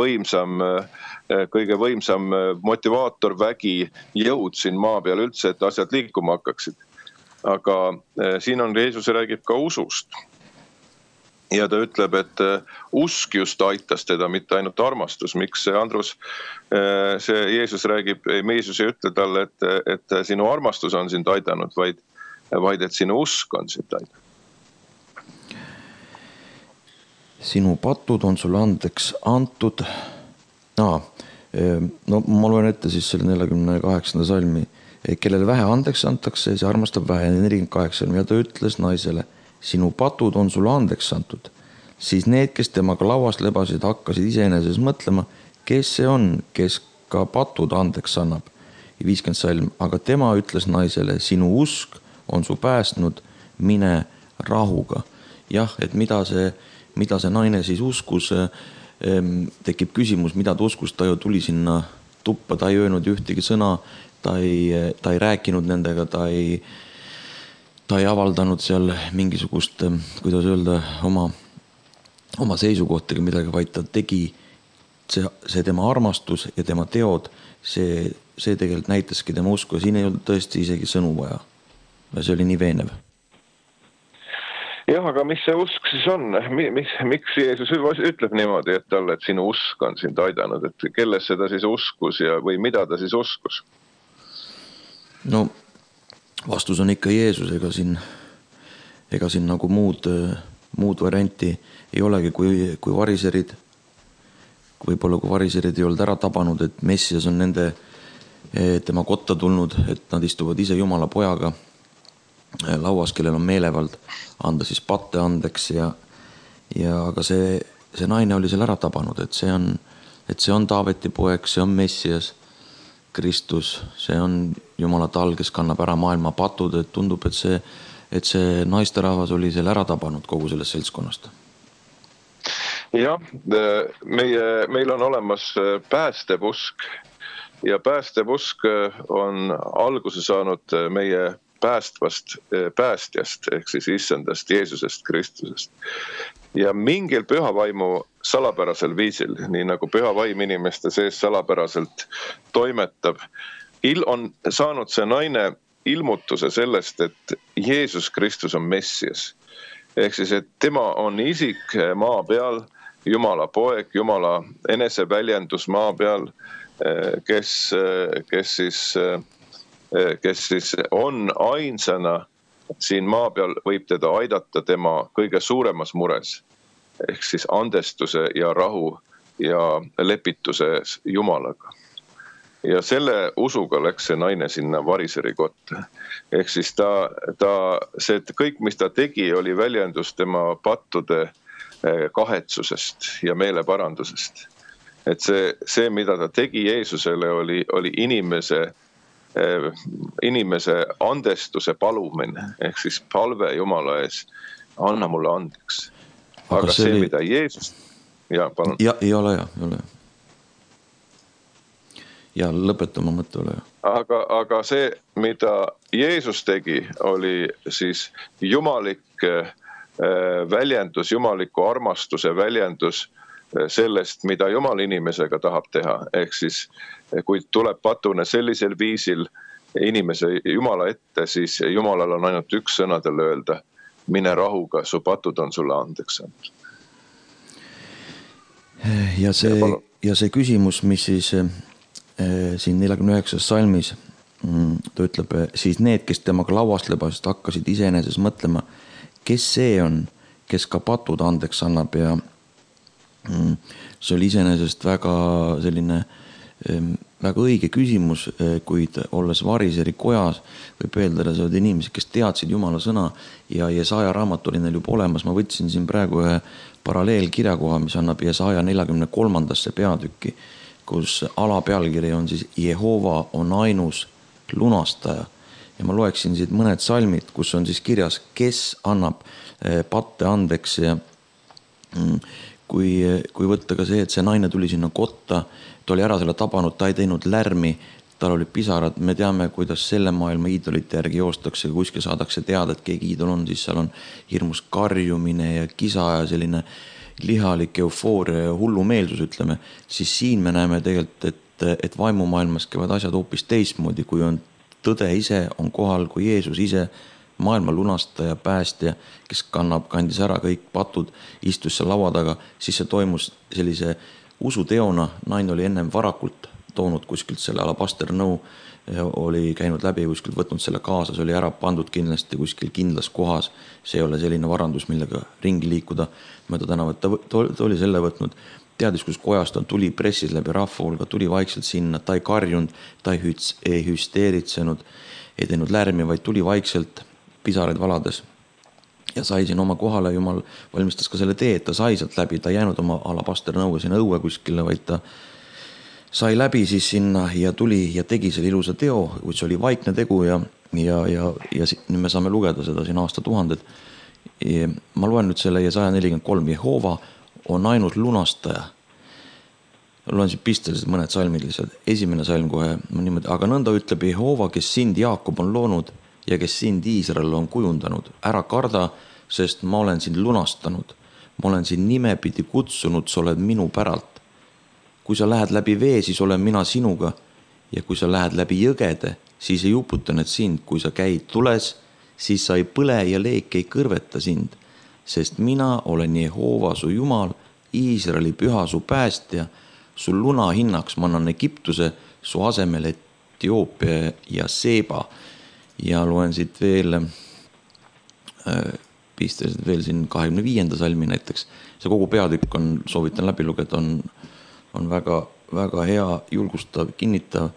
Speaker 2: võimsam motivaator, vägi, jõud siin maa peal üldse, et asjad liikuma hakkaksid. Aga siin on Jeesus räägib ka usust. Ja ta ütleb, et usk just aitas teda, mitte ainult armastus. Miks Andrus, see Jeesus räägib, Jeesus ei ütle talle, et sinu armastus on sind aidanud, vaid et sinu usk on sind aidanud.
Speaker 1: Sinu patud on sulle andeks antud. No ma loen ette siis selle 48. salmi. Kellele vähe andeks antakse, see armastab vähe. 48 salmi ja ta ütles naisele, sinu patud on sulle andeks antud. Siis need, kes temaga lauas lebasid, hakkasid iseeneses mõtlema, kes see on, kes ka patud andeks annab. 50 salm, aga tema ütles naisele, sinu usk on su päästnud, mine rahuga. Jah, et mida see naine siis uskus, tekib küsimus, mida ta uskus, ta ju tuli sinna tuppa, ta ei öelnud ühtegi sõna, ta ei rääkinud nendega, ta ei avaldanud seal mingisugust, kuidas öelda, oma seisukohtega midagi, vaid ta tegi see tema armastus ja tema teod, see tegelikult näitaski tema usku ja siin ei olnud tõesti isegi sõnu vaja. Ja see oli nii veenev.
Speaker 2: Jah, aga mis see usk siis on? Miks Jeesus ütleb niimoodi, et talle, et sinu usk on sind aidanud, et kelles seda siis uskus või mida ta siis uskus?
Speaker 1: No vastus on ikka Jeesus, ega siin nagu muud varianti ei olegi, kui variserid, võib-olla kui variserid ei olnud ära tabanud, et Messias on tema kotta tulnud, et nad istuvad ise Jumala pojaga lauas, kellel on meelevald anda siis patte andeks ja aga see naine oli seal ära tabanud, et see on Taaveti poeg, see on Messias, Kristus, see on Jumala tal, kes kannab ära maailma patud, et tundub, et see naisterahvas oli seal ära tabanud kogu sellest seltskonnast.
Speaker 2: Jah, meil on olemas päästev usk ja päästev usk on alguse saanud meie päästvast päästjast ehk siis issandast Jeesusest Kristusest. Ja mingil pühavaimu salapärasel viisil, nii nagu pühavaim inimeste sees salapäraselt toimetab, on saanud see naine ilmutuse sellest, et Jeesus Kristus on Messias. Ehk siis, et tema on isik maa peal Jumala poeg, Jumala eneseväljendus maa peal, kes siis on ainsana siin maa peal, võib teda aidata tema kõige suuremas mures, ehk siis andestuse ja rahu ja lepituse Jumalaga. Ja selle usuga läks see naine sinna variseri kotta. Ehk siis see kõik, mis ta tegi, oli väljendus tema pattude kahetsusest ja meeleparandusest. Et see, mida ta tegi Jeesusele, oli inimese andestuse palumine, ehk siis palve Jumala ees, anna mulle andeks. Aga see, mida Jeesus... Ja, palun.
Speaker 1: Ei ole. Ja lõpeta oma mõtte ole.
Speaker 2: Aga see, mida Jeesus tegi, oli siis jumalik väljendus, jumaliku armastuse väljendus sellest, mida Jumal inimesega tahab teha. Ehk siis, kui tuleb patune sellisel viisil inimese Jumala ette, siis Jumalal on ainult üks sõna talle öelda, mine rahuga, su patud on sulle andeks antud.
Speaker 1: Ja see küsimus, mis siis siin 49. salmis ta ütleb, siis need, kes temaga lauast lebast, hakkasid iseeneses mõtlema, kes see on, kes ka patud andeks annab, ja see oli iseenesest väga selline väga õige küsimus, kuid olles variseri kojas võib öelda, see olid inimesed, kes teadsid Jumala sõna ja Jesaja raamat oli neil juba olemas. Ma võtsin siin praegu ühe paralleelkirjakoha, mis annab Jesaja 43. peatükki, kus alapealkiri on siis Jehova on ainus lunastaja. Ja ma loeksin siit mõned salmid, kus on siis kirjas, kes annab patte andeks. Ja kui võtta ka see, et see naine tuli sinna kotta, ta oli ära selle tabanud, ta ei teinud lärmi, tal oli pisarad. Me teame, kuidas selle maailma iidolite järgi joostakse, kuskil saadakse teada, et keegi iidol on, siis seal on hirmus karjumine ja kisa ja selline lihalik eufooria ja hullumeelsus, ütleme. Siis siin me näeme tegelikult, et vaimumaailmas käivad asjad hoopis teistmoodi, kui on tõde ise on kohal, kui Jeesus ise, maailma lunastaja, päästja, kes kandis ära kõik patud, istus seal laua taga, siis see toimus sellise usuteona. Naine oli ennem varakult toonud kuskilt selle alabasternõu, oli käinud läbi kuskilt, võtnud selle kaasa, see oli ära pandud kindlasti kuskil kindlas kohas. See ei ole selline varandus, millega ringi liikuda mööda tänavat. Ta oli selle võtnud, teadis, kus kojast on, tuli pressis läbi rahva hulga, tuli vaikselt sinna, ta ei karjunud, ta ei hüsteeritsenud, ei teinud lärmi, vaid tuli vaikselt pisaraid valades ja sai siin oma kohale. Jumal valmistas ka selle tee, et ta sai sealt läbi, ta ei jäänud oma alabasternõuga sinna õue kuskile, vaid ta sai läbi siis sinna ja tuli ja tegi selle ilusa teo, kui see oli vaikne tegu ja nüüd me saame lugeda seda siin aastatuhanded. Ma loen nüüd selle Jesaja 43, Jehova on ainus lunastaja. Loen siit pisteliselt mõned salmid lihtsalt. Esimene salm kohe, aga nõnda ütleb Jehova, kes sind Jaakob on loonud ja kes sind Iisrael on kujundanud. Ära karda, sest ma olen sind lunastanud. Ma olen sind nimepidi kutsunud, sa oled minu päralt. Kui sa lähed läbi vee, siis olen mina sinuga. Ja kui sa lähed läbi jõgede, siis ei uputa need sind. Kui sa käid tules, siis sa ei põle ja leek ei kõrveta sind. Sest mina olen Jehova su Jumal, Iisraeli püha su päästja. Su luna hinnaks ma annan Egiptuse, su asemel Etioopia ja Seeba. Ja loen siit veel, pisteliselt veel siin 25. salmi näiteks. See kogu peatükk on, soovitan läbi lugeda, on väga, väga hea, julgustav, kinnitav.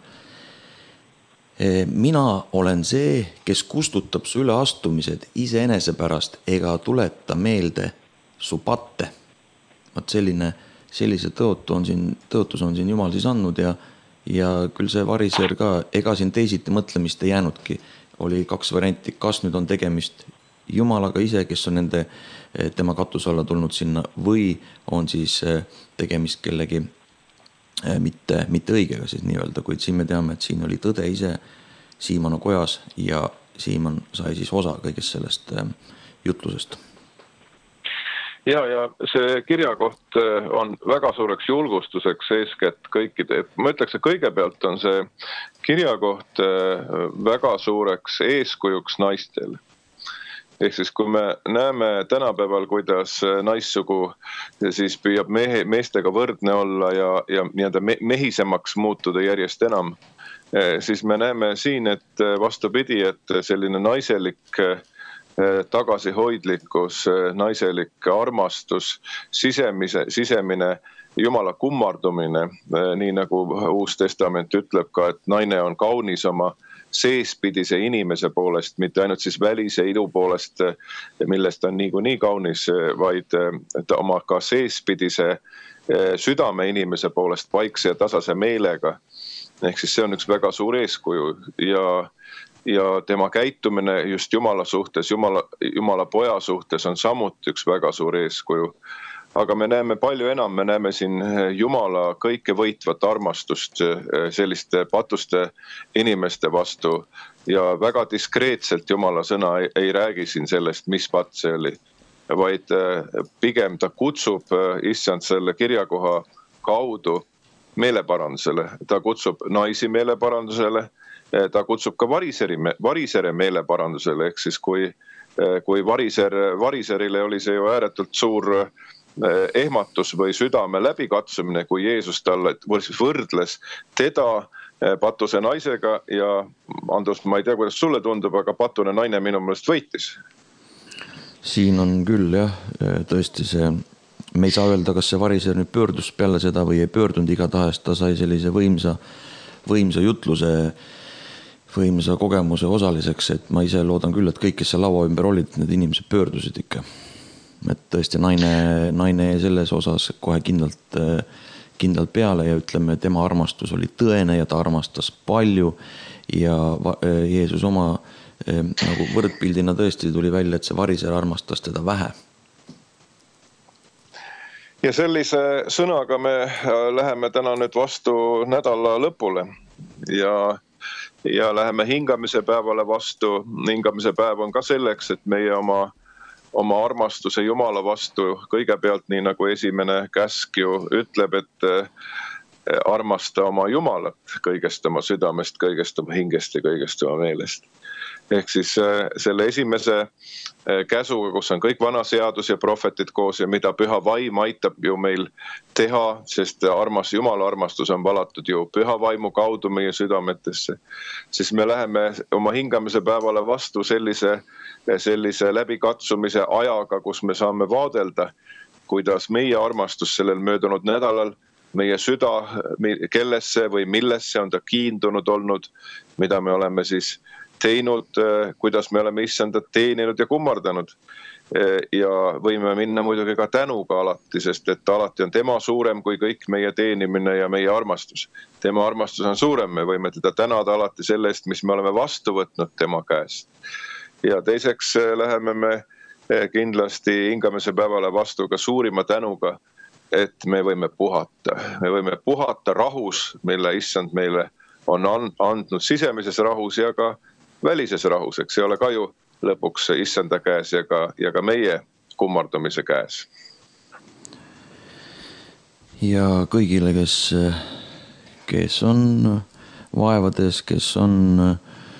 Speaker 1: Mina olen see, kes kustutab su üleastumised iseenese pärast ega tuleta meelde su patte. Sellise tõotus on siin Jumal siis andnud ja küll see variser ka, ega siin teisiti mõtlemist ei jäänudki. Oli kaks varianti, kas nüüd on tegemist Jumalaga ise, kes on tema katuse alla tulnud sinna, või on siis tegemist kellegi mitte õigega siis nii-öelda, kuid siin me teame, et siin oli tõde ise Siimano kojas ja Siiman sai siis osa kõigest sellest jutlusest.
Speaker 2: Ja see kirjakoht on väga suureks julgustuseks eeskätt kõikide. Ma ütleks, et kõigepealt on see kirjakoht väga suureks eeskujuks naistel. Ehk siis kui me näeme tänapäeval, kuidas naissugu siis püüab meestega võrdne olla ja nii-öelda mehisemaks muutuda järjest enam, siis me näeme siin, et vastupidi, et selline naiselik tagasihoidlikkus, naiselik armastus, sisemine Jumala kummardumine, nii nagu Uus Testament ütleb ka, et naine on kaunis oma seespidise inimese poolest, mitte ainult siis välise ilu poolest, millest on niikuinii kaunis, vaid oma ka seespidise südame inimese poolest vaikse ja tasase meelega. Ehk siis see on üks väga suur eeskuju ja tema käitumine just Jumala suhtes, Jumala poja suhtes on samuti üks väga suur eeskuju. Aga me näeme palju enam, me näeme siin Jumala kõike võitvat armastust selliste patuste inimeste vastu ja väga diskreetselt Jumala sõna ei räägi siin sellest, mis patt see oli, vaid pigem ta kutsub issand selle kirjakoha kaudu meeleparandusele, ta kutsub naisi meeleparandusele, ta kutsub ka varisere meeleparandusele, ehk siis kui variserile oli see ju ääretult suur ehmatus või südame läbikatsumine, kui Jeesus talle võrdles teda patuse naisega ja Andrus, ma ei tea, kuidas sulle tundub, aga patune naine minu meelest võitis.
Speaker 1: Siin on küll jah, tõesti see, me ei saa öelda, kas see variser nüüd pöördus peale seda või ei pöördunud, igatahes ta sai sellise võimsa jutluse, võimsa kogemuse osaliseks, et ma ise loodan küll, et kõik, kes seal laua ümber olid, need inimesed pöördusid ikka. Et tõesti naine selles osas kohe kindlalt peale ja ütleme, tema armastus oli tõene ja ta armastas palju ja Jeesus oma nagu võrdpildina tõesti tuli välja, et see variser armastas teda vähe.
Speaker 2: Ja sellise sõnaga me läheme täna nüüd vastu nädala lõpule ja läheme hingamise päevale vastu. Hingamise päev on ka selleks, et meie oma armastuse Jumala vastu kõigepealt, nii nagu esimene käsk ju ütleb, et armasta oma Jumalat kõigest oma südamest, kõigest oma hingest ja kõigest oma meelest. Ehk siis selle esimese käsuga, kus on kõik vana seadus ja prohvetid koos ja mida püha vaim aitab ju meil teha, sest Jumala armastus on valatud ju püha vaimu kaudu meie südametesse, siis me läheme oma hingamise päevale vastu sellise läbikatsumise ajaga, kus me saame vaadelda, kuidas meie armastus sellel möödunud nädalal, meie süda, kellesse või millesse on ta kiindunud olnud, mida me oleme siis teinud, kuidas me oleme issandat teeninud ja kummardanud. Ja võime minna muidugi ka tänuga alati, sest et alati on tema suurem kui kõik meie teenimine ja meie armastus. Tema armastus on suurem, me võime teda tänada alati sellest, mis me oleme vastu võtnud tema käest. Ja teiseks läheme me kindlasti hingamise päevale vastu ka suurima tänuga, et me võime puhata. Me võime puhata rahus, mille issand meile on andnud sisemises rahus ja ka välises rahus, eks see ole ka ju lõpuks issanda käes ja ka meie kummardumise käes.
Speaker 1: Ja kõigile, kes on vaevades, kes on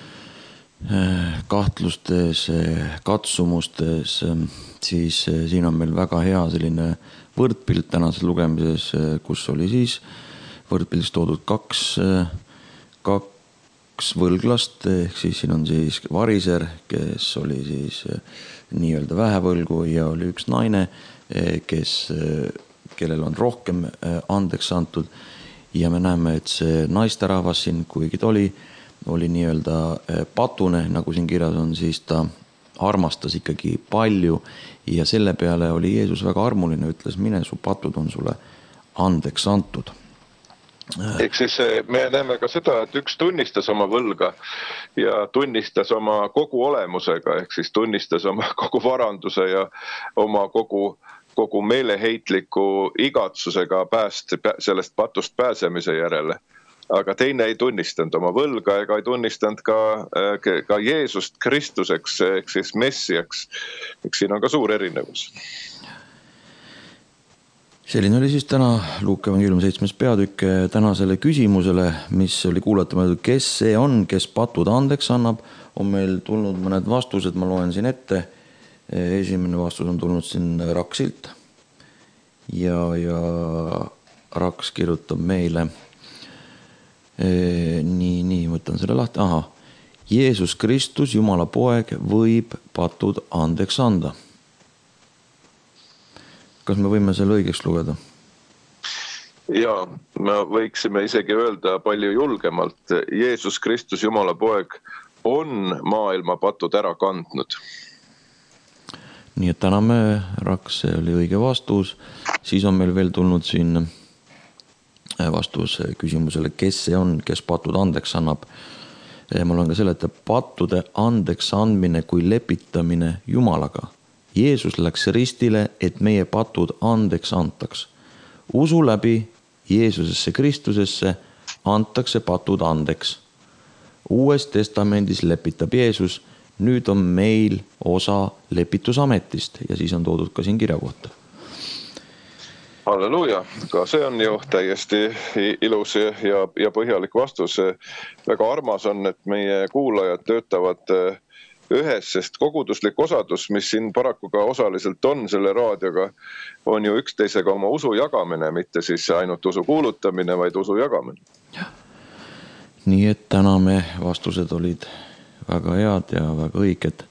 Speaker 1: kahtlustes, katsumustes, siis siin on meil väga hea selline võrdpilt tänases lugemises, kus oli siis võrdpildis toodud kaks võlglast, ehk siis siin on siis variser, kes oli siis nii-öelda vähevõlgu ja oli üks naine, kellel on rohkem andeks antud ja me näeme, et see naisterahvas siin, kuigi ta oli nii-öelda patune, nagu siin kirjas on, siis ta armastas ikkagi palju ja selle peale oli Jeesus väga armuline, ütles, mine, su patud on sulle andeks antud.
Speaker 2: Ehk siis me näeme ka seda, et üks tunnistas oma võlga ja tunnistas oma kogu olemusega, ehk siis tunnistas oma kogu varanduse ja oma kogu meeleheitliku igatsusega sellest patust pääsemise järele. Aga teine ei tunnistanud oma võlga ega ei tunnistanud ka Jeesust Kristuseks, ehk siis Messiaks. Ehk siin on ka suur erinevus.
Speaker 1: Selline oli siis täna Luuke evangeeliumi 7. peatükk tänasele küsimusele, mis oli kuulata, kes see on, kes patud andeks annab, on meil tulnud mõned vastused, ma loen siin ette. Esimene vastus on tulnud siin Raksilt ja Raks kirjutab meile nii, võtan selle lahti. Jeesus Kristus, Jumala poeg, võib patud andeks anda. Kas me võime selle õigeks lugeda?
Speaker 2: Ja, me võiksime isegi öelda palju julgemalt. Jeesus Kristus, Jumala poeg, on maailma patud ära kandnud.
Speaker 1: Nii et täname, Raks, see oli õige vastus. Siis on meil veel tulnud siin vastus küsimusele, kes see on, kes patud andeks annab. Mul on ka selle, et pattude andeks andmine kui lepitamine Jumalaga. Jeesus läks ristile, et meie patud andeks antaks. Usu läbi Jeesusesse Kristusesse antakse patud andeks. Uues testamendis lepitab Jeesus, nüüd on meil osa lepitusametist ja siis on toodud ka siin kirja kohta.
Speaker 2: Halleluuja, ka see on ju täiesti ilus ja põhjalik vastus. Väga armas on, et meie kuulajad töötavad ühes, sest koguduslik osadus, mis siin paraku ka osaliselt on selle raadioga, on ju üksteisega oma usu jagamine, mitte siis ainult usu kuulutamine, vaid usu jagamine.
Speaker 1: Nii et täname, vastused olid väga head ja väga õiged.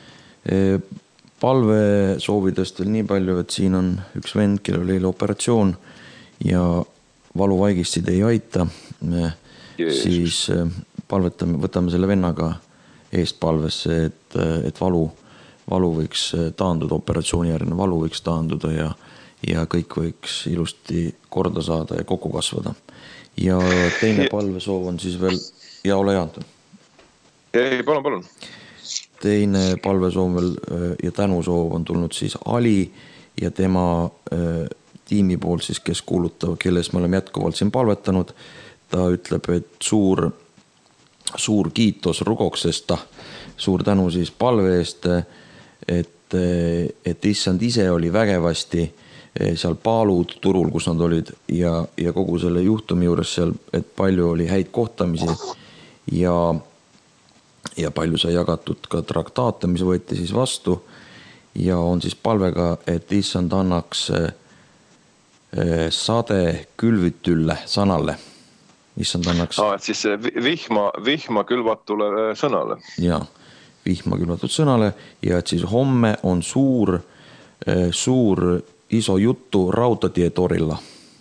Speaker 1: Palve soovidest veel nii palju, et siin on üks vend, kellel oli operatsioon ja valuvaigistid ei aita. Siis võtame selle vennaga eest palvesse, et valu võiks taanduda, operatsioonijärgne valu võiks taanduda ja kõik võiks ilusti korda saada ja kokku kasvada. Ja teine palvesoov on siis veel, ja ole hea, Anton.
Speaker 2: Ei, palun.
Speaker 1: Teine palvesoov veel ja tänusoov on tulnud siis Ali ja tema tiimi poolt siis, kes kuulutab, kelles me oleme jätkuvalt siin palvetanud. Ta ütleb, et suur kiitos Rugoksesta, suur tänu siis palve eest, et issand ise oli vägevasti seal Paalud turul, kus nad olid ja kogu selle juhtumi juures seal, et palju oli häid kohtamisi ja palju sai jagatud ka traktaate, mis võeti siis vastu ja on siis palvega, et issand annaks sade külvitylle sanalle. Issand annaks...
Speaker 2: et siis vihma külvatule sõnale.
Speaker 1: Ja, vihma külvatud sõnale ja et siis homme on suur iso juttu Rautatietorilla.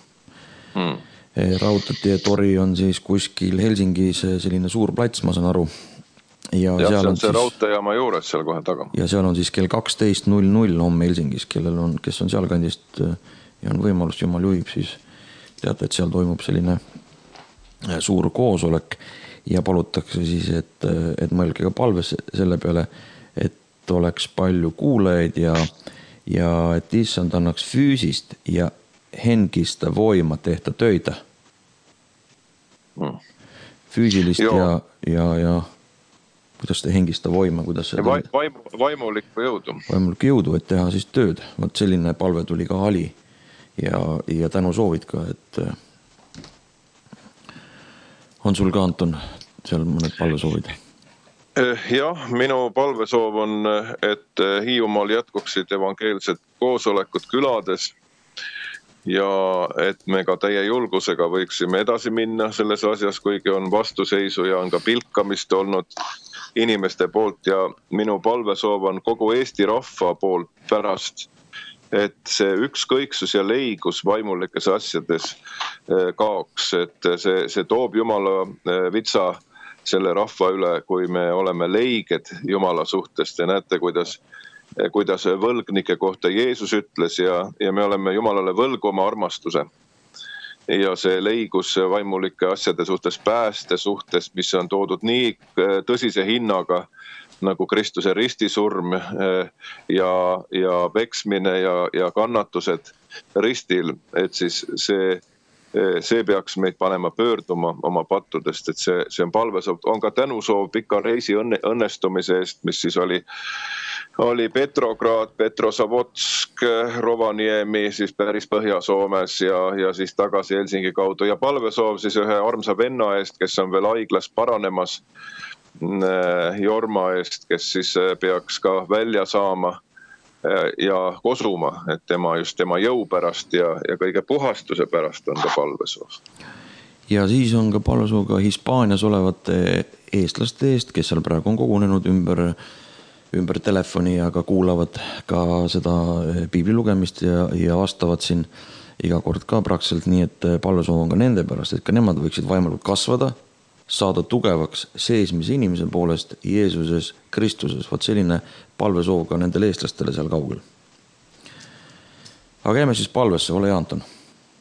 Speaker 1: Rautatietori on siis kuskil Helsingis selline suur plats, ma saan aru.
Speaker 2: Ja seal on see raudteejaama juures seal kohe taga.
Speaker 1: Ja seal on siis kell 12.00 homme Helsingis, kes on sealkandist ja on võimalust, Jumal juhib, siis teate, et seal toimub selline suur koosolek ja palutakse siis, et mõelge ka palves selle peale, et oleks palju kuulajaid ja et issand annaks fyysist ja henkistä voima tehdä töitä. Fyysilist ja kuidas te henkistä voima, kuidas see
Speaker 2: vaimulikku jõudu.
Speaker 1: Vaimulikku jõudu, et teha siis tööd. Võt selline palve tuli ka Ali ja tänu soovid ka, et on sul ka, Anton, seal mõned palvesoovid?
Speaker 2: Jah, minu palvesoov on, et Hiiumaal jätkuksid evangeelsed koosolekud külades ja et me ka täie julgusega võiksime edasi minna selles asjas, kuigi on vastuseisu ja on ka pilkamist olnud inimeste poolt ja minu palvesoov on kogu Eesti rahva poolt pärast, et see ükskõiksus ja leigus vaimulikes asjades kaoks, et see toob Jumala vitsa selle rahva üle, kui me oleme leiged Jumala suhtest ja näete, kuidas võlgnike kohta Jeesus ütles ja me oleme Jumalale võlgu oma armastuse. Ja see leigus vaimulike asjade suhtes, pääste suhtes, mis on toodud nii tõsise hinnaga, nagu Kristuse ristisurm ja peksmine ja kannatused ristil, et siis see peaks meid panema pöörduma oma pattudest, et see on palvesoov. On ka tänusoov pika reisi õnnestumise eest, mis siis oli Petrograd, Petrozavodsk, Rovaniemi, siis päris Põhja-Soomes ja siis tagasi Helsingi kaudu. Ja palvesoov siis ühe armsa venna eest, kes on veel haiglas paranemas, Jorma eest, kes siis peaks ka välja saama ja kosuma, et just tema jõu pärast ja kõige puhastuse pärast on ka palvesoov.
Speaker 1: Ja siis on ka palvesoov ka Hispaanias olevate eestlaste eest, kes seal praegu on kogunenud ümber telefoni ja ka kuulavad ka seda piibli lugemist ja vastavad siin iga kord ka praktiliselt, nii et palvesoov on ka nende pärast, et ka nemad võiksid vaimalikult kasvada, saada tugevaks seesmise inimese poolest Jeesuses Kristuses. Vaat selline palvesoov ka nendele eestlastele seal kaugel. Aga jääme siis palvesse, ole hea, Anton.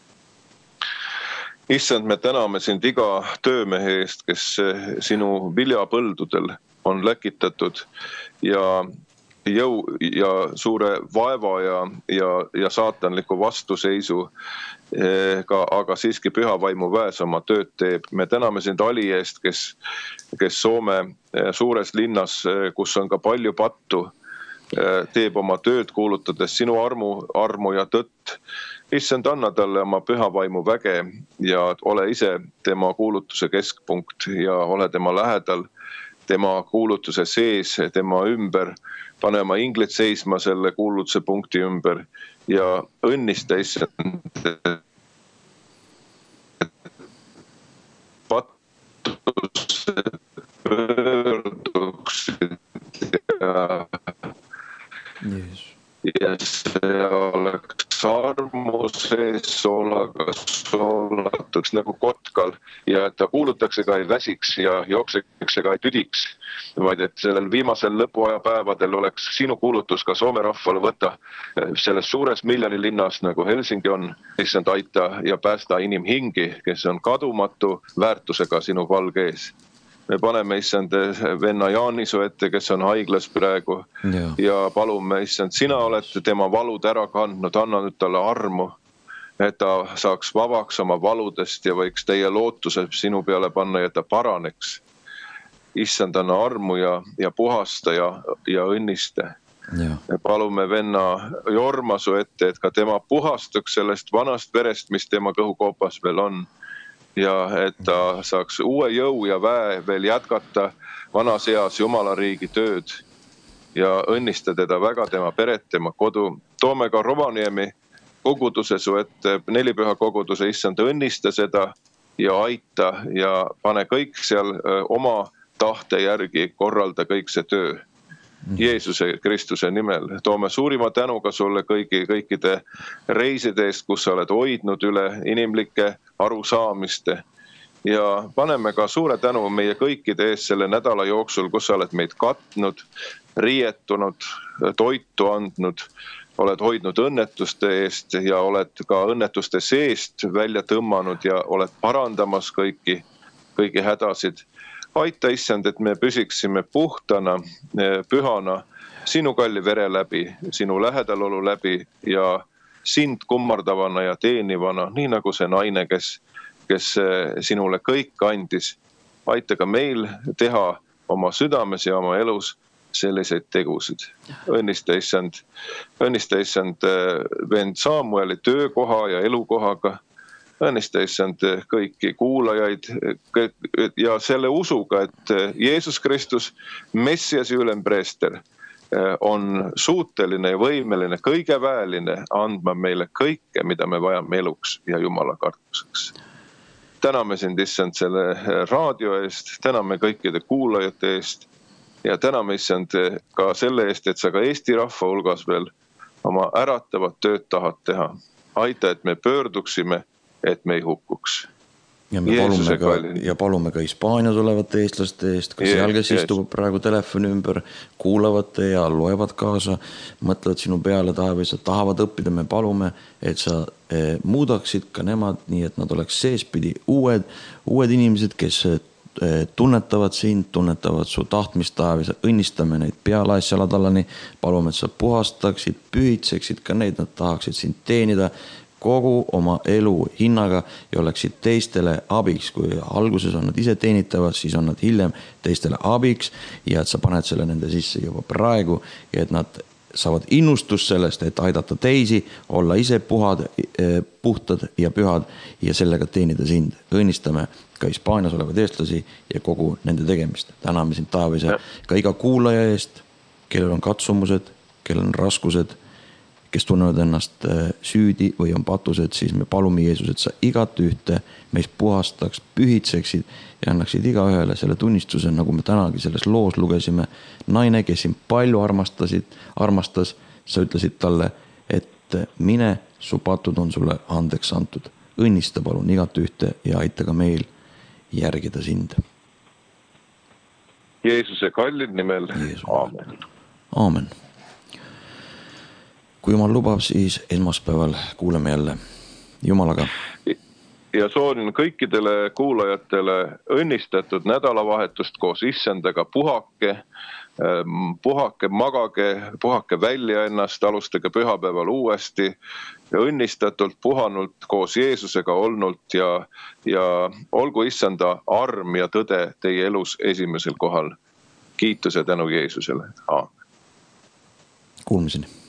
Speaker 2: Issand, me täname sind iga töömehe eest, kes sinu viljapõldudel on läkitatud ja jõu ja suure vaeva ja saatanliku vastuseisu, aga siiski püha vaimu väes oma tööd teeb. Me täname sind Ali eest, kes Soome suures linnas, kus on ka palju pattu, teeb oma tööd kuulutades sinu armu ja tõtt. Issand, anna talle oma püha vaimu väge ja ole ise tema kuulutuse keskpunkt ja ole tema lähedal, tema kuulutuse sees, tema ümber, pane oma inglid seisma selle kuulutuse punkti ümber ja õnnista issand pattus pöörduksid ja see oleks armu sees soolatuks nagu kotkal ja et ta kuulutakse ka ei väsiks ja jookseks ka ei tüdiks, vaid et sellel viimasel lõpuaja päevadel oleks sinu kuulutus ka Soome rahvale võtta selles suures miljonilinnas nagu Helsingi on, issand aita ja päästa inimhingi, kes on kadumatu väärtusega sinu valge ees. Me paneme issand venna Jaanisu ette, kes on haiglas praegu ja palume issand, sina oled tema valud ära kandnud, anna nüüd talle armu, et ta saaks vabaks oma valudest ja võiks teie lootuse sinu peale panna ja ta paraneks. Issand, anna armu ja puhasta ja õnniste. Me palume venna Jormasu ette, et ka tema puhastuks sellest vanast verest, mis tema kõhukoopas veel on. Ja et ta saaks uue jõu ja väe veel jätkata vanas eas Jumala riigi tööd ja õnnista teda väga, tema peret, tema kodu. Toome ka Rovaniemi koguduse su ette, nelipüha koguduse, issand, õnnista seda ja aita ja pane kõik seal oma tahte järgi korralda kõik see töö. Jeesuse Kristuse nimel. Toome suurima tänuga sulle kõikide reiside eest, kus sa oled hoidnud üle inimlike arusaamiste. Ja paneme ka suure tänu meie kõikide eest selle nädala jooksul, kus sa oled meid katnud, riietunud, toitu andnud, oled hoidnud õnnetuste eest ja oled ka õnnetuste seest välja tõmmanud ja oled parandamas kõiki hädasid. Aita issand, et me püsiksime puhtana, pühana, sinu kalli vere läbi, sinu lähedalolu läbi ja sind kummardavana ja teenivana, nii nagu see naine, kes sinule kõik andis. Aita ka meil teha oma südames ja oma elus selliseid tegusid. Õnnista issand vend Samueli töökoha ja elukohaga. Õnnista issand kõiki kuulajaid ja selle usuga, et Jeesus Kristus, Messias ja ülempreester, on suuteline ja võimeline, kõige väeline andma meile kõike, mida me vajame eluks ja Jumala kartuseks. Täname sind, issand, selle raadio eest, täname kõikide kuulajate eest ja täname issand ka selle eest, et sa ka Eesti rahva hulgas veel oma äratavat tööd tahad teha. Aita, et me pöörduksime, et me ei hukkuks.
Speaker 1: Ja me palume ka Hispaanias olevate eestlaste eest, ka seal, kes istuvad praegu telefoni ümber, kuulavad ja loevad kaasa, mõtlevad sinu peale, tahavad õppida, me palume, et sa muudaksid ka nemad nii, et nad oleks seespidi uued inimesed, kes tunnetavad sind, tunnetavad su tahtmist taevisa, õnnistame neid pealaes jalatallani, palume, et sa puhastaksid, pühitseksid ka neid, nad tahaksid sind teenida, kogu oma elu hinnaga ja oleksid teistele abiks, kui alguses on nad ise teenitavad, siis on nad hiljem teistele abiks ja et sa paned selle nende sisse juba praegu ja et nad saavad innustust sellest, et aidata teisi, olla ise puhtad ja pühad ja sellega teenida sind. Õnnistame ka Hispaanias olevad eestlasi ja kogu nende tegemist. Täname sind taevise ka iga kuulaja eest, kellel on katsumused, kellel on raskused, kes tunnevad ennast süüdi või on patused, siis me palume Jeesus, et sa igat ühte meist puhastaks, pühitseksid ja annaksid igaühele selle tunnistuse, nagu me tänagi selles loos lugesime. Naine, kes sind palju armastas, sa ütlesid talle, et mine, su patud on sulle andeks antud. Õnnista palun igat ühte ja aita ka meil järgida sind.
Speaker 2: Jeesuse kallid nimel. Aamen.
Speaker 1: Aamen. Kui Jumal lubab, siis esmaspäeval kuuleme jälle Jumalaga.
Speaker 2: Ja soovin kõikidele kuulajatele õnnistatud nädalavahetust koos Issandaga. Puhake, magage, puhake välja ennast, alustage pühapäeval uuesti ja õnnistatult puhanult koos Jeesusega olnult ja olgu Issanda arm ja tõde teie elus esimesel kohal. Kiituse tänu Jeesusele. Aamen.
Speaker 1: Kuulmiseni.